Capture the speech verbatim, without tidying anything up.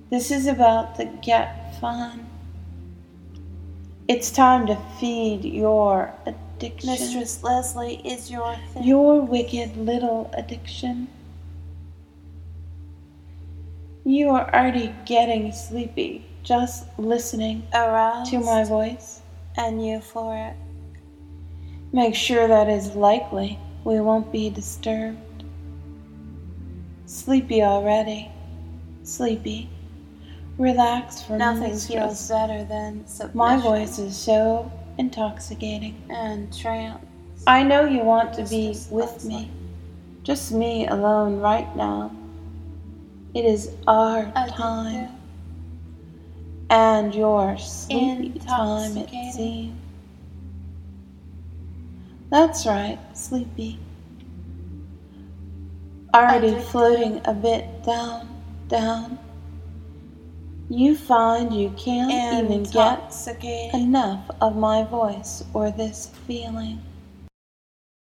This is about to get fun. It's time to feed your addiction. Mistress Leslie is your thing. Your wicked little addiction. You are already getting sleepy just listening Aroused to my voice. and euphoric. Make sure that is likely we won't be disturbed. Sleepy already. Sleepy. Relax for Nothing mistress. feels better than submission. My voice is so intoxicating. And trance. I know you want to be Mistress with Leslie. me. Just me alone right now. It is our Addictive. time. And your sleepy time, it Intoxicating. seems. That's right, sleepy. Already Addictive. floating a bit down, down. You find you can't even get Intoxicating. enough of my voice or this feeling.